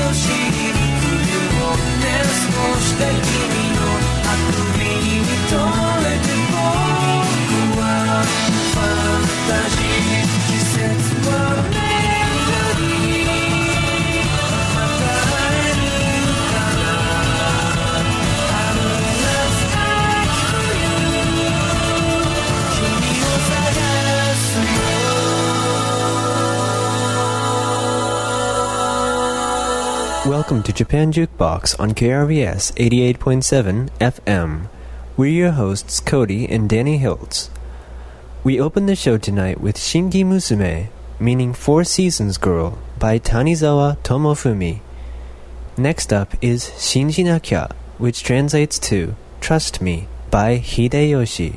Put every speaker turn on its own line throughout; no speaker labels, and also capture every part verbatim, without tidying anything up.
しい冬をね過ごして君のあくびに見とれて僕はファンタジー季節は巡りまた会えるから春夏秋冬君を探すよ
Welcome to Japan Jukebox on K R B S eighty-eight point seven F M. We're your hosts, Cody and Danny Hiltz. We open the show tonight with Shingi Musume, meaning Four Seasons Girl, by Tanizawa Tomofumi. Next up is Shinji Nakya, which translates to Trust Me, by Hideyoshi.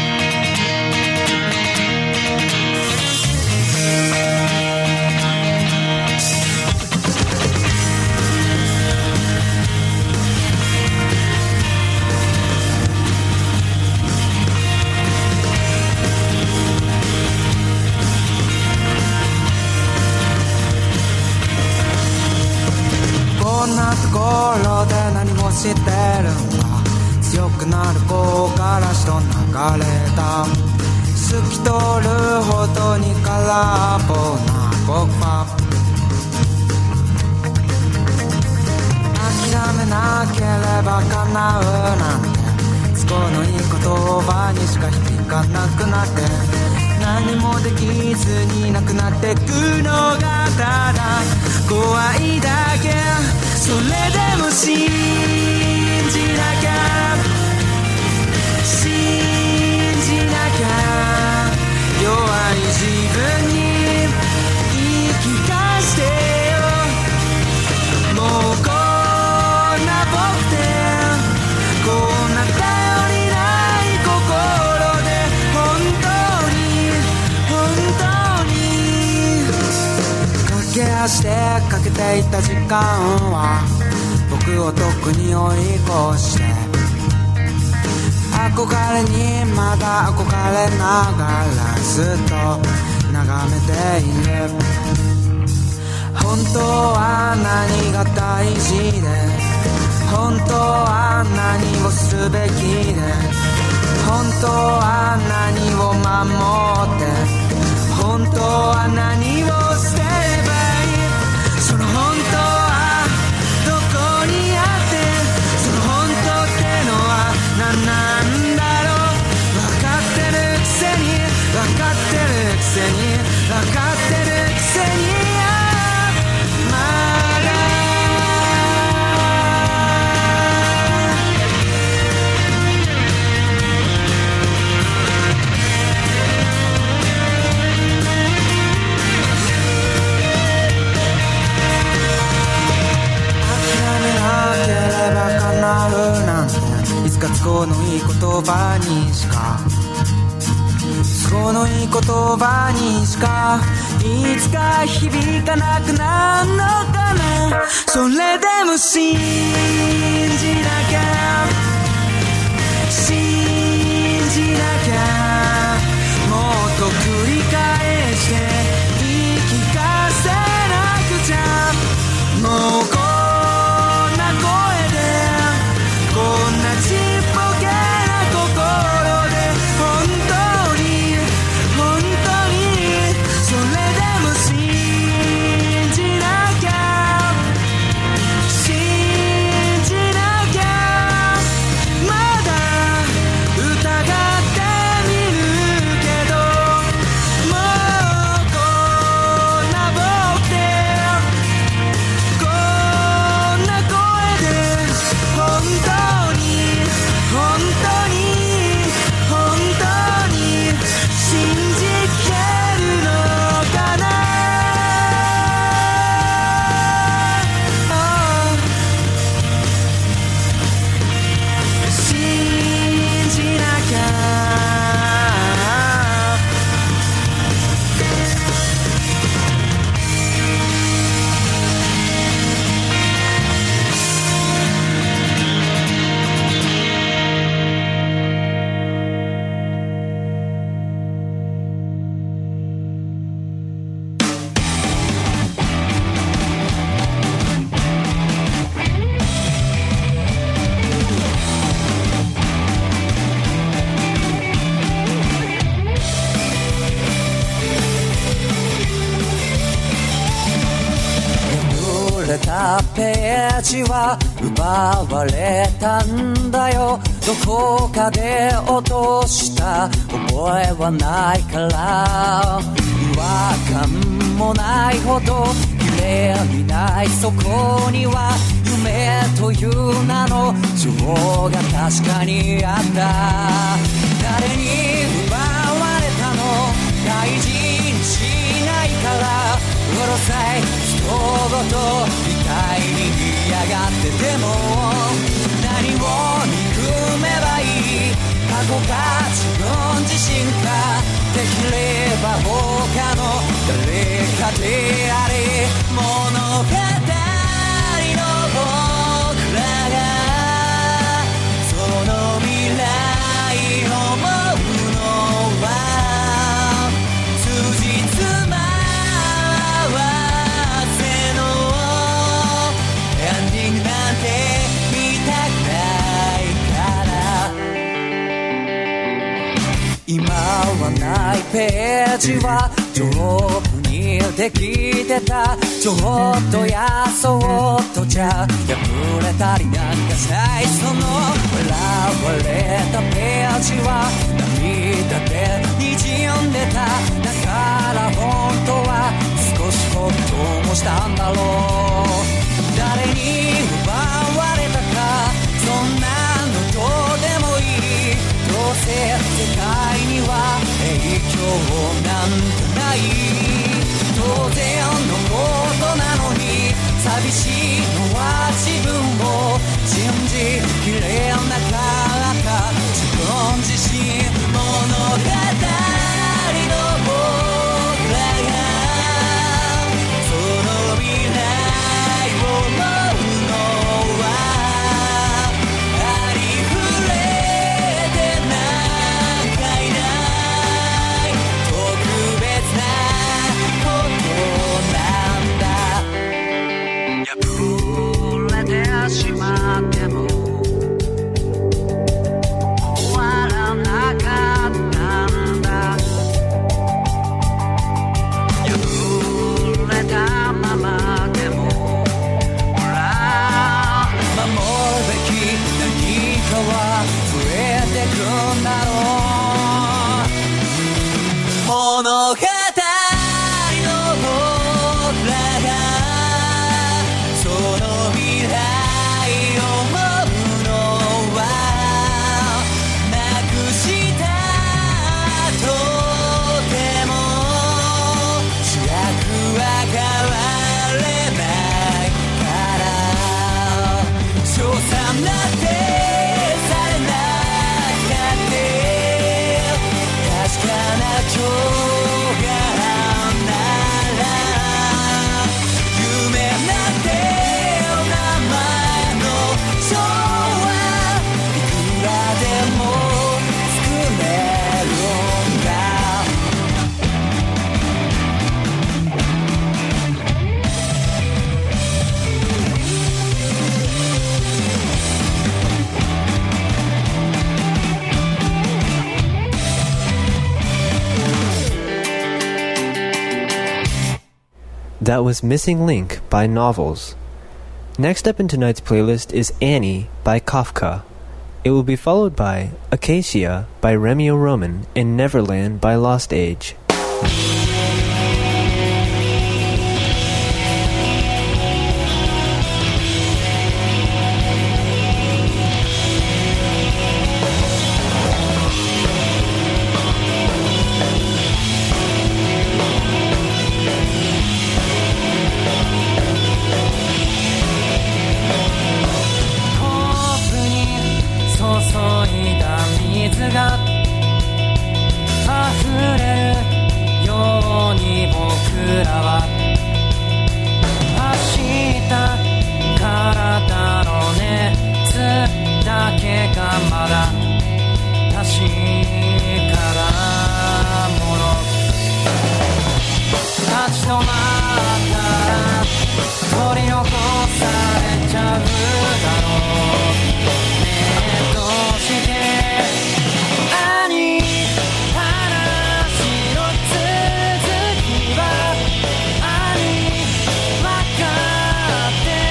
知ってるんだ強くなる木枯らしと流れた透き通るほどに空っぽな僕は諦めなければ叶うなんて都合のいい言葉にしか響かなくなって何もできずになくなってくのがただ怖いだけそれでも信じなきゃ信じなきゃ弱い自分に言い聞かせてよもうこんな僕でこんな頼りない心で本当に本当に駆け足でかけていた時間は僕を特に追い越して憧れにまだ憧れながらずっと眺めている本当は何が大事で本当は何をするべきで本当は何を守って本当は何を捨てればいいその本当はどこにあってその本当ってのは何なんだろう分かってるくせに分かってるくせに分かってるくせにまだ都合のいい言葉にしか都合のいい言葉にしかいつか響かなくなるのかなそれでも信じなきゃ信じなきゃもっと繰り返して言い聞かせなくちゃもうこんな声でこんなちっぽけな心で本当に本当にそれでも信じなきゃ信じ
たページは奪われたんだよ。どこかで落とした覚えはないから、違和感もないほど綺麗にない。そこには夢という名の情報が確かにあった。誰に奪われたの、大事にしないから、うるさい人ごとみたいに嫌がってても、何を憎めばいい、過去か自分自身か、できれば他の誰かであれ。物語の僕らがその未来を思うのは、通じつま合わせのエンディングなんて見たくないから。今はないページは丈夫にできてた。ちょっとやそっとじゃ破れたりなんかしない。その笑われたページは涙で滲んでた。だから本当は少しほっともしたんだろう。誰に奪われたか、そんなのどうでもいい。どうせ世界には影響なんてない。当然のことなのに寂しいのは自分を信じきれなかった自分自身。物語の僕らがその未来を思うのは、ありふれてなんかいない特別な破れてしまっても終わらなかったんだ。破れたままでもほら守るべき何かは増えてくんだろう。物語
That was Missing Link by Novels. Next up in tonight's playlist is Annie by Kafka. It will be followed by Acacia by Remio Roman and Neverland by Lost Age.
「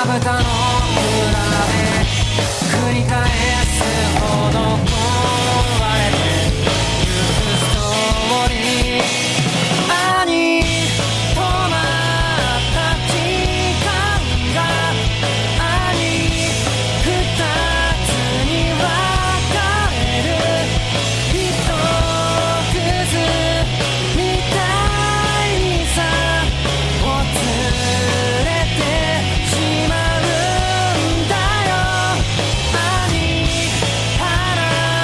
たの裏で繰り返すほど壊れてゆくストーリー兄止まった時間が兄二つに分かれる一くずみたいにさを連れてしまうんだよ兄離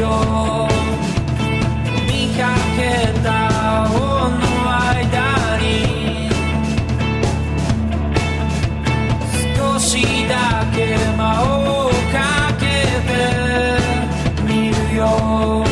よ見かけた本の間に少しだけ間をかけてみるよ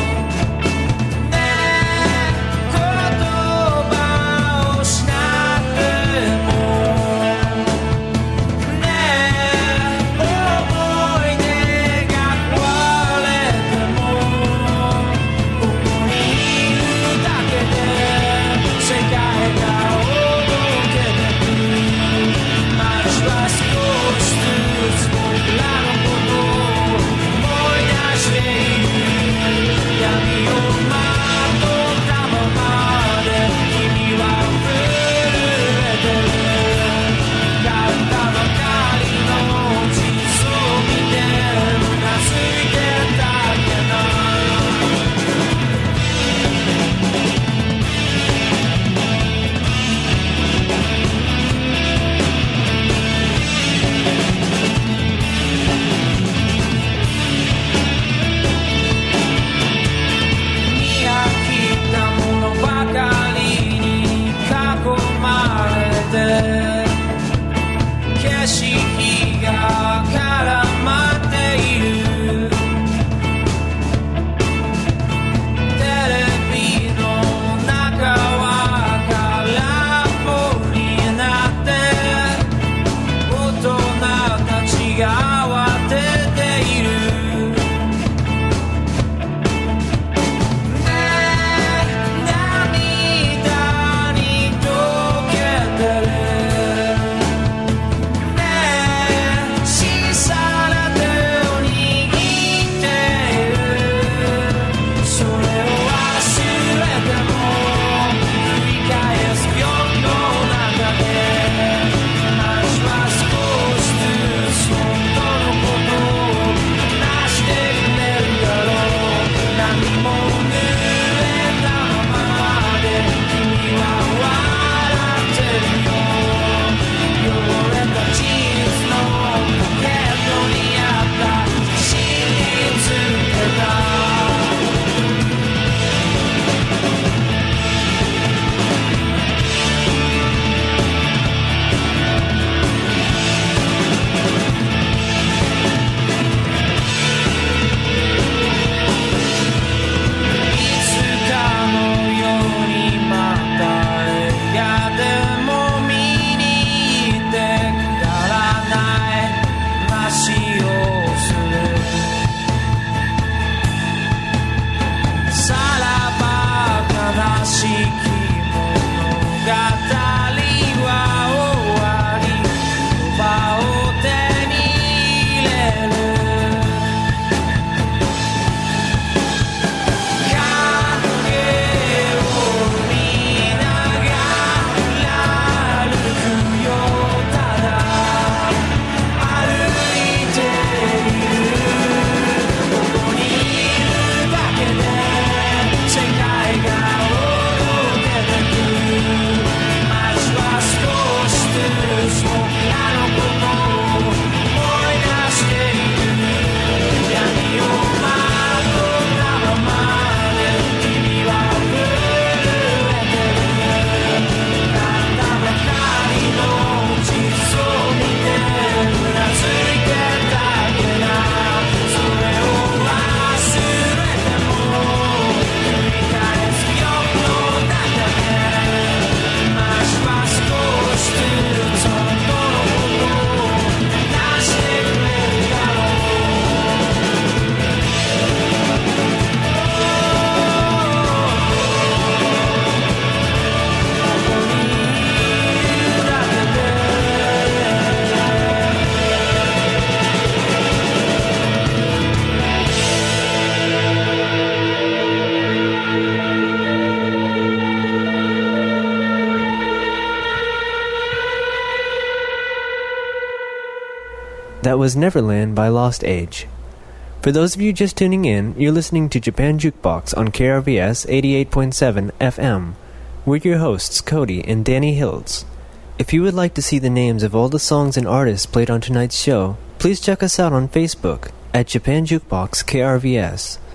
That was Neverland by Lost Age. For those of you just tuning in, you're listening to Japan Jukebox on K R V S eighty-eight point seven F M. We're your hosts, Cody and Danny Hiltz. If you would like to see the names of all the songs and artists played on tonight's show, please check us out on Facebook at Japan Jukebox K R V S.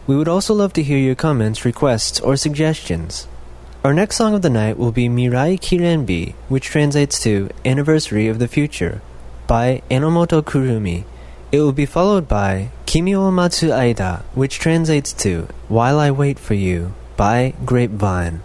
We would also love to hear your comments, requests, or suggestions. Our next song of the night will be Mirai Kirenbi, which translates to Anniversary of the Future, by Enomoto Kurumi. It will be followed by Kimi wo Matsu Aida, which translates to While I Wait for You, by Grapevine.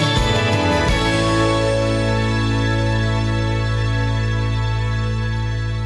「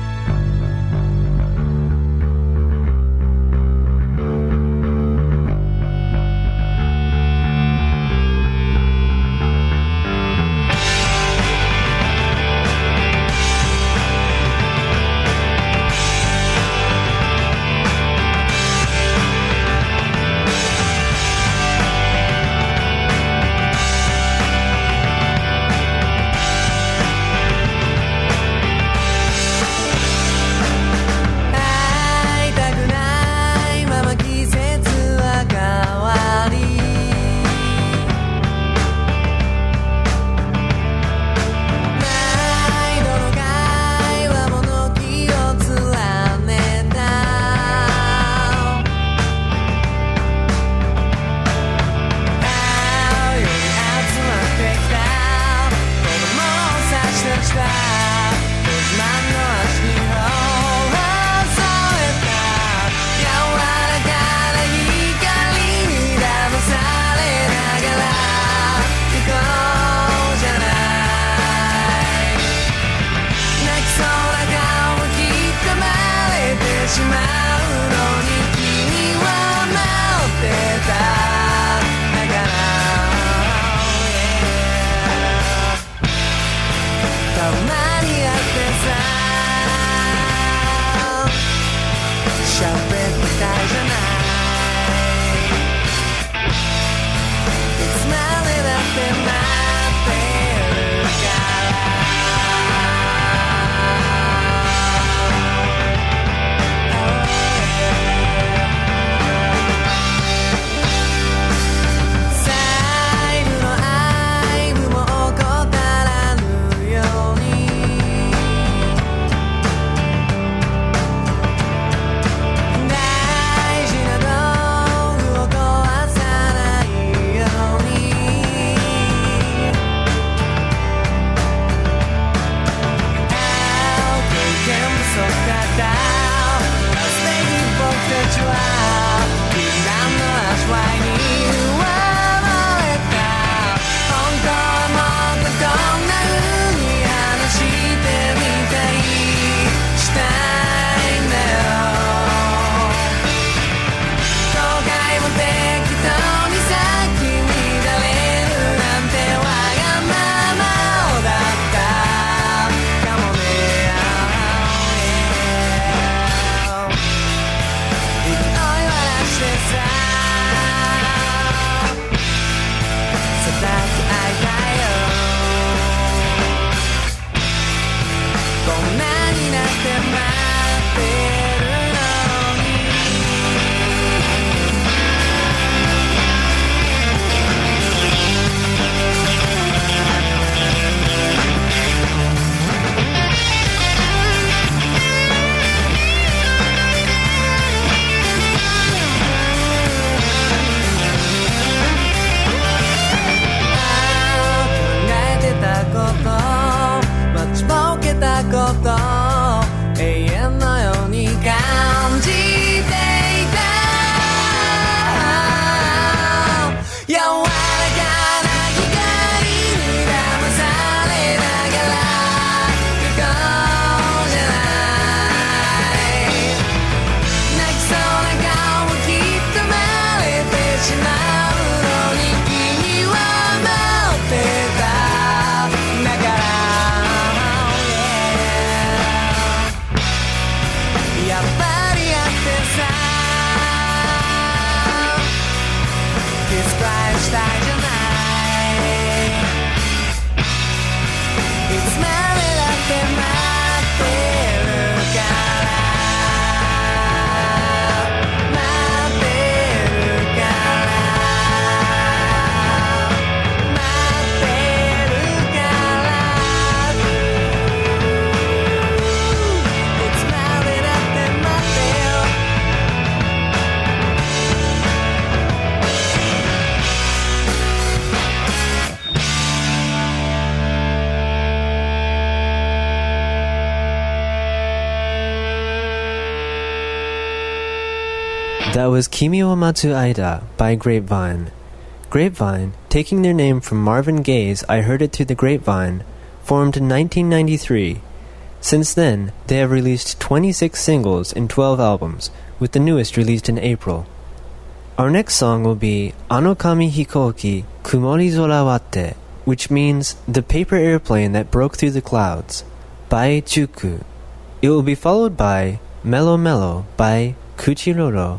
That was Kimi wa Matsu Aida by Grapevine. Grapevine, taking their name from Marvin Gaye's I Heard It Through the Grapevine, formed in nineteen ninety-three. Since then, they have released twenty-six singles and twelve albums, with the newest released in April. Our next song will be Ano Kami Hikouki Kumori Zora Watte, which means The Paper Airplane That Broke Through the Clouds, by Juku. It will be followed by Mellow Mellow by Kuchiroro.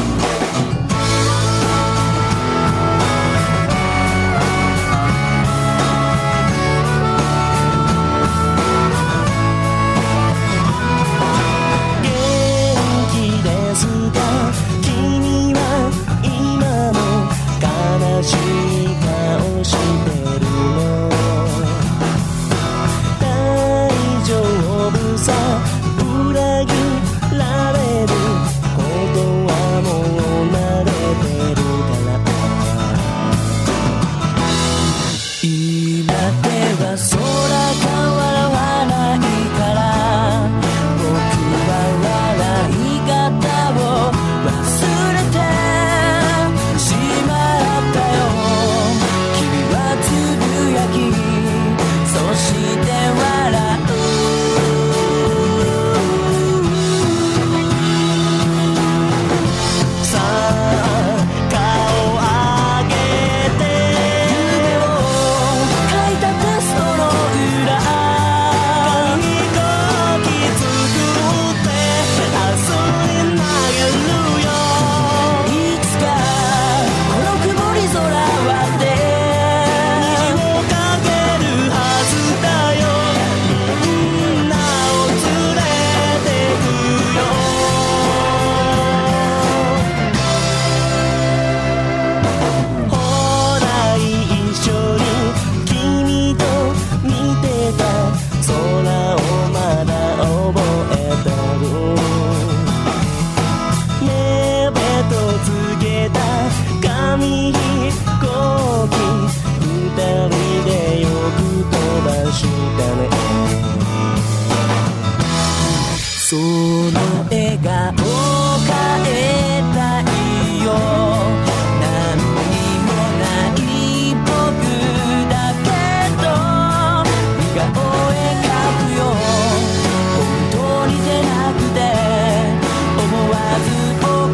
その笑顔を変えたいよ何にもない僕だけど似顔絵描くよ本当に出なくて思わず僕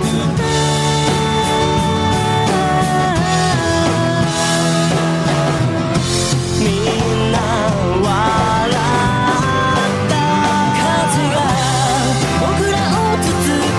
みんな笑った風が僕らを包む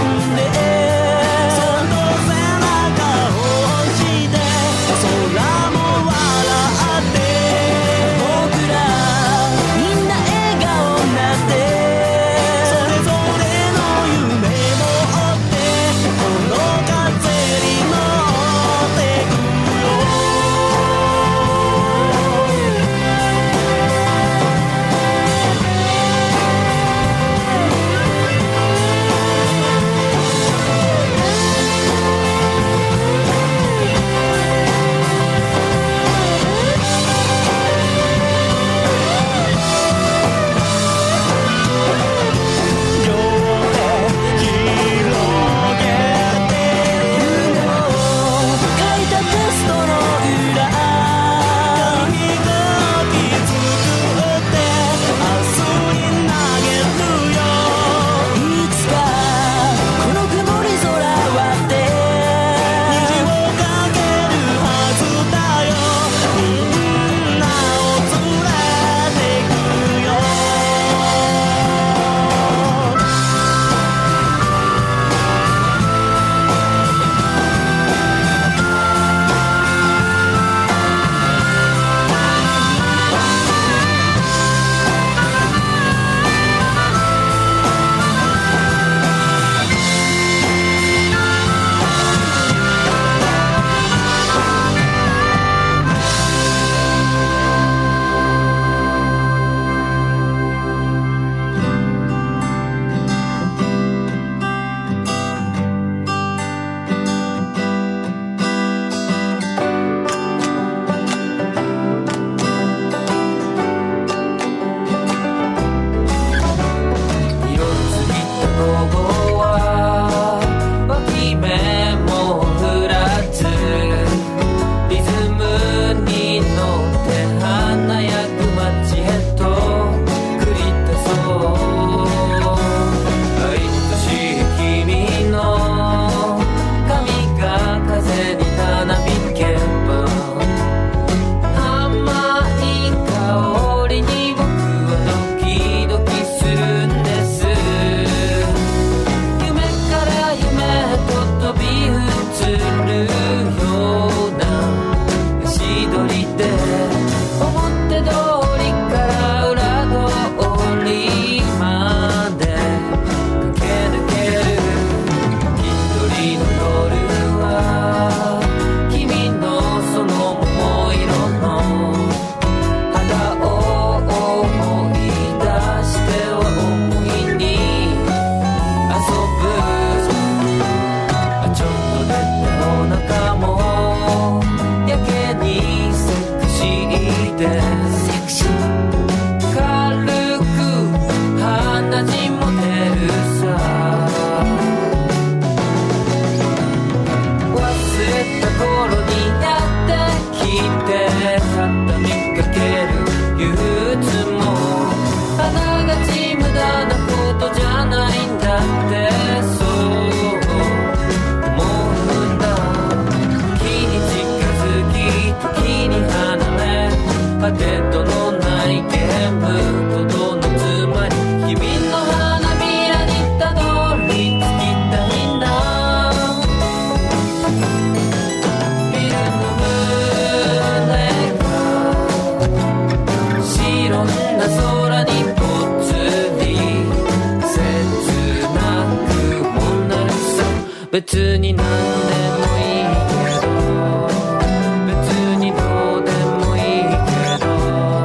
別に何でもいいけど別にどうでもいいけど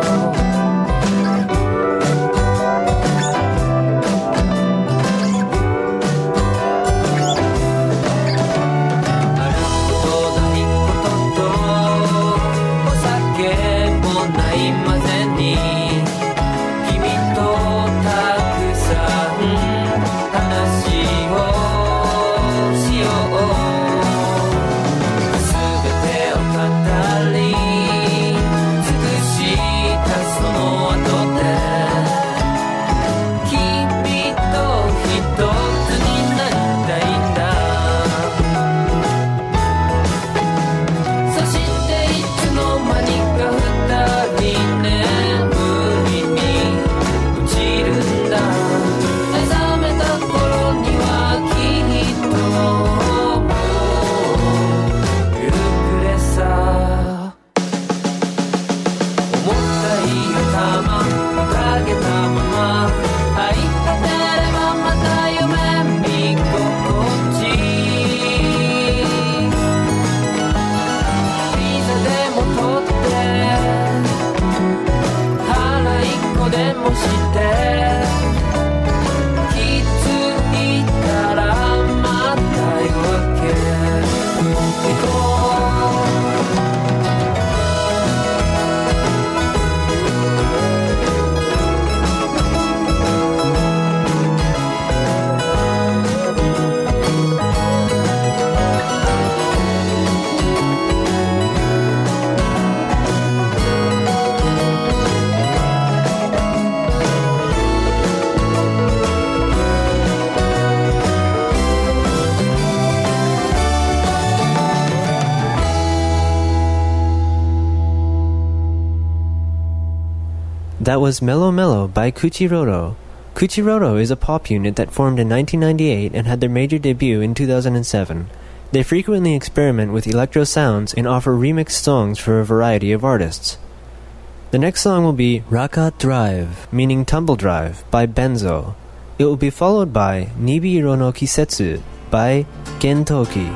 あることないこととお酒もないまぜに君とたくさん話を
That was Mellow Mellow by Kuchiroro. Kuchiroro is a pop unit that formed in nineteen ninety-eight and had their major debut in two thousand seven. They frequently experiment with electro sounds and offer remixed songs for a variety of artists. The next song will be Raka Drive, meaning Tumble Drive, by Benzo. It will be followed by Nibiiro no Kisetsu by Gentoki.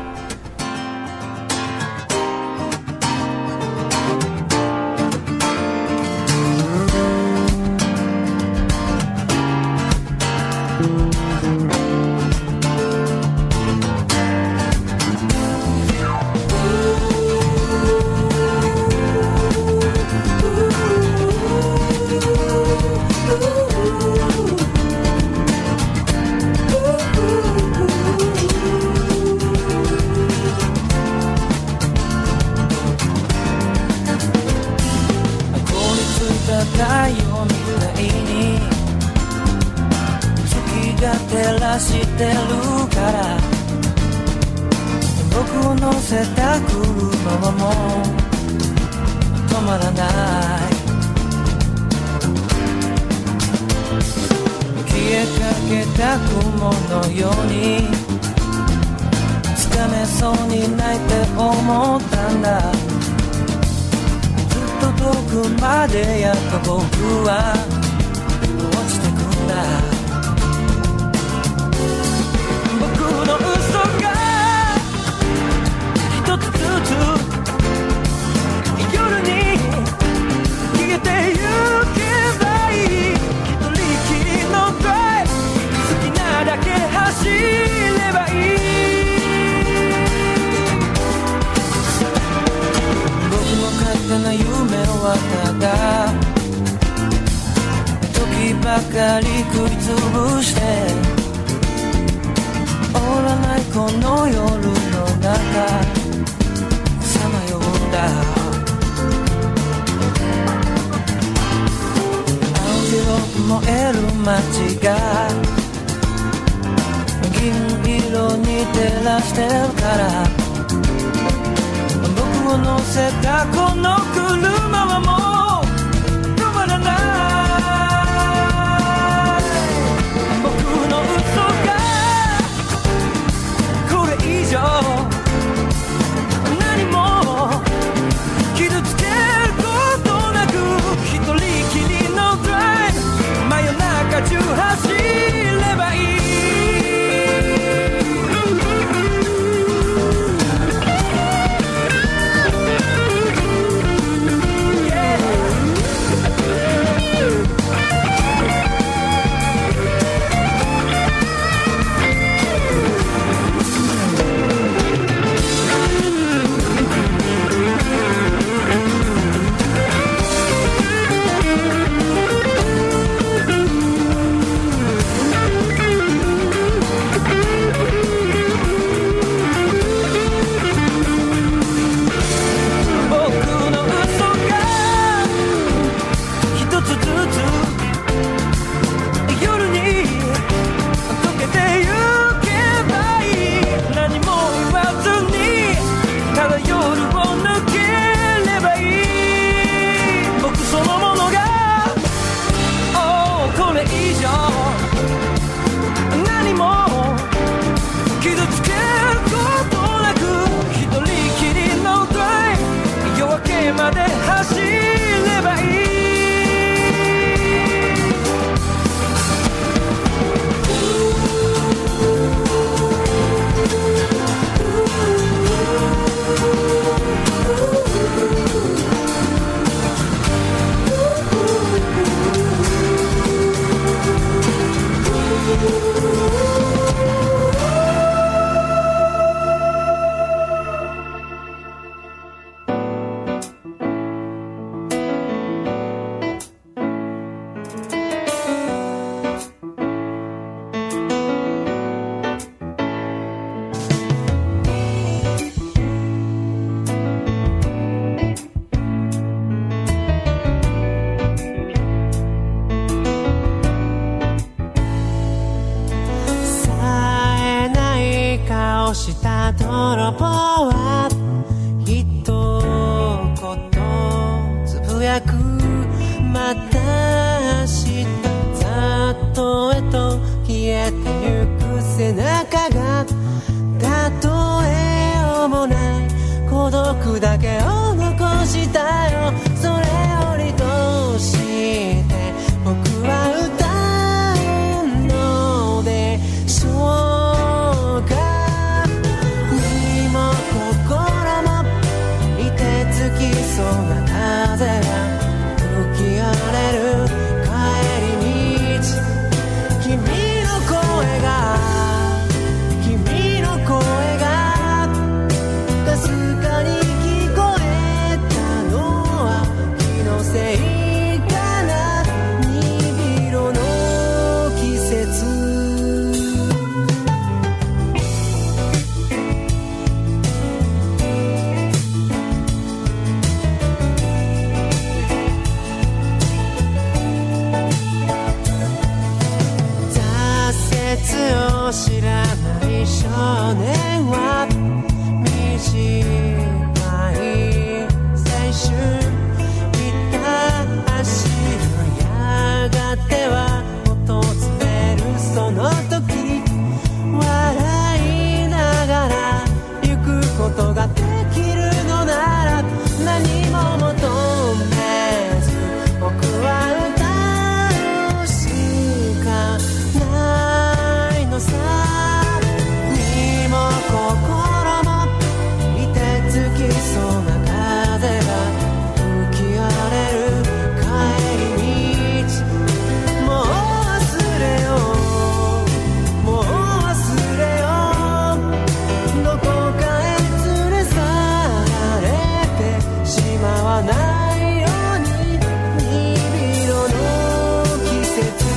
中走ればいいをした泥棒は一言つぶやくまた明日ざっとへと消えてゆく背中がたとえようもない孤独だけを残したよそれよりどうして僕は歌うのでしょうか身も心も凍てつきそうな風が吹き荒れる帰り道君の声が君の声がかすかに聞こえたのは気のせいかな鈍色の季節を知らない少年は短い青春痛走るやがては訪れるその時笑いながら行くことができるのなら何も求めず僕は歌うしかないさ身も心も凍てつきそうな風が吹き荒れる帰り道もう忘れようもう忘れようどこかへ連れ去られてしまわないように鈍色の季節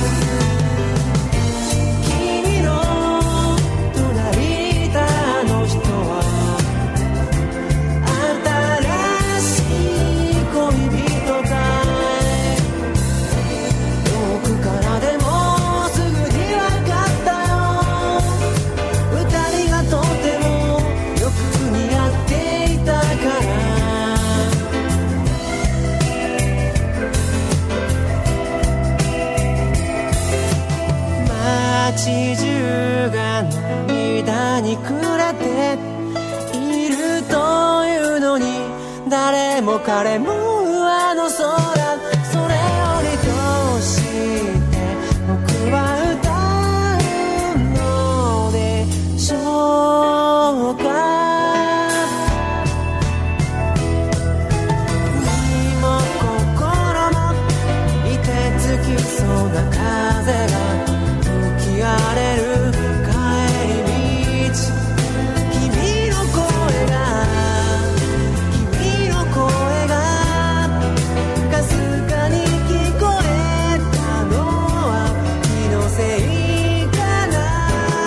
街中が涙に暮れているというのに誰も彼もあの空それよりどうして僕は歌うのでしょうか身も心も凍てつきそうな風が吹き荒れる帰り道君の声が君の声がかすかに聞こえたのは気のせいかな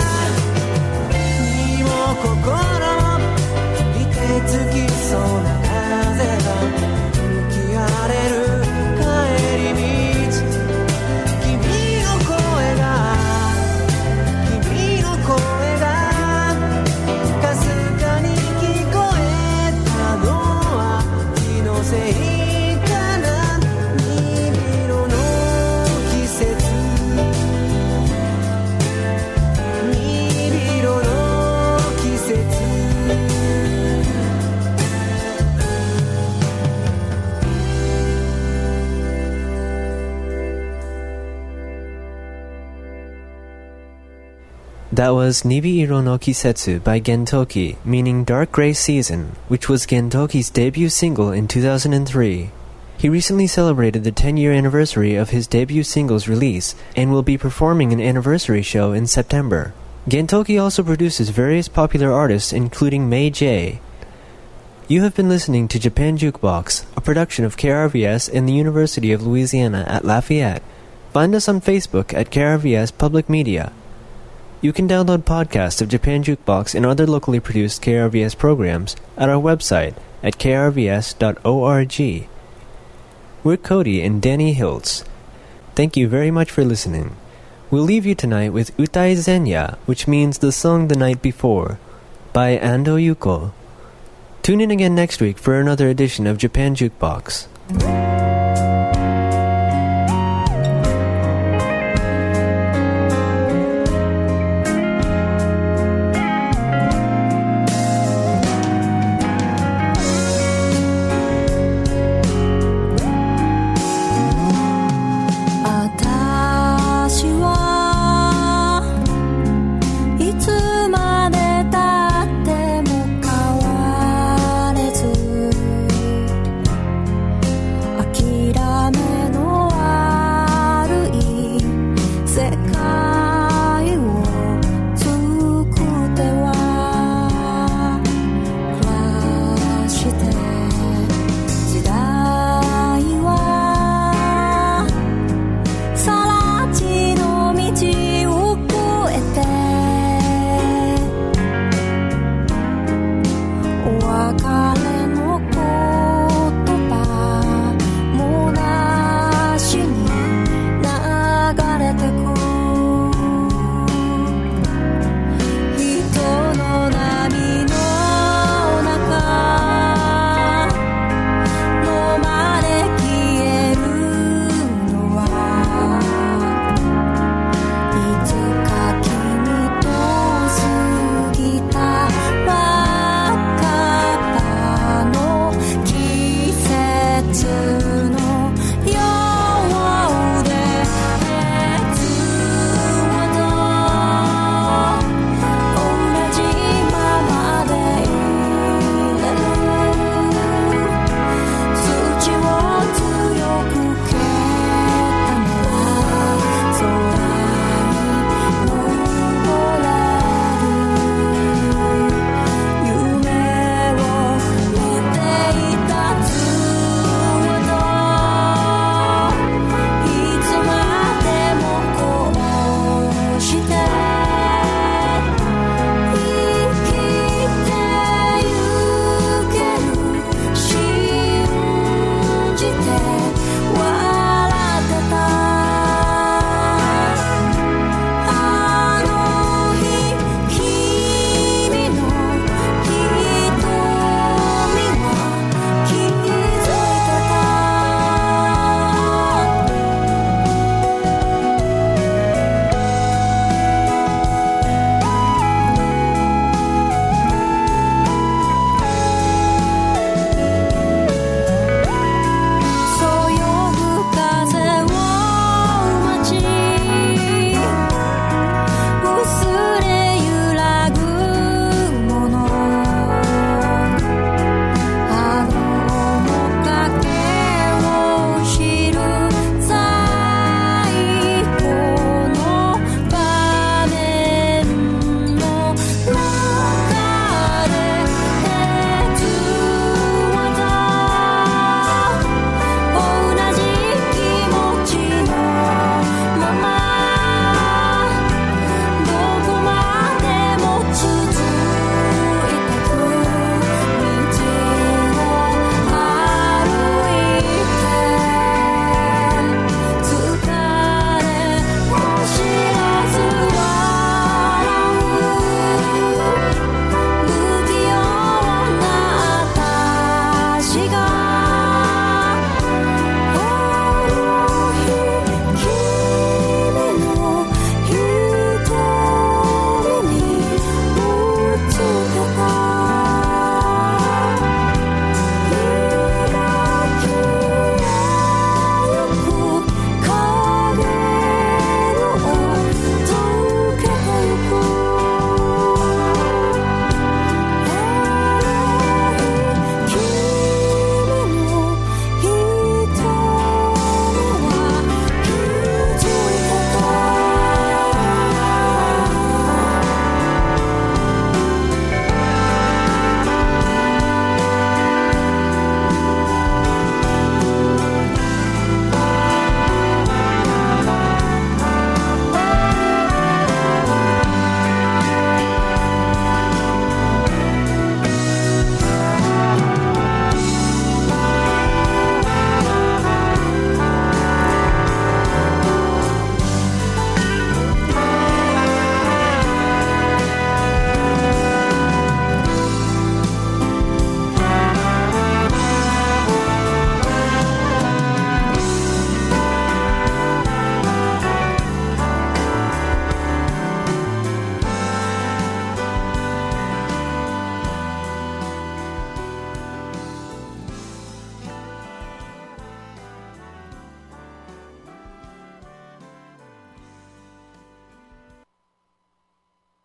身も心も凍てつきそうな風が吹き荒れる帰り道君の声が声がかすかに聞こえたのは気のせいかな鈍色の季節鈍色の季節
That was Nibi-iro no Kisetsu by Gentoki, meaning Dark Gray Season, which was Gentoki's debut single in two thousand three. He recently celebrated the ten-year anniversary of his debut single's release and will be performing an anniversary show in September. Gentoki also produces various popular artists including May J. You have been listening to Japan Jukebox, a production of K R V S and the University of Louisiana at Lafayette. Find us on Facebook at K R V S Public Media. You can download podcasts of Japan Jukebox and other locally produced K R V S programs at our website at k r v s dot org. We're Cody and Danny Hiltz. Thank you very much for listening. We'll leave you tonight with Utai Zenya, which means the song the night before. by Ando Yuko. Tune in again next week for another edition of Japan Jukebox.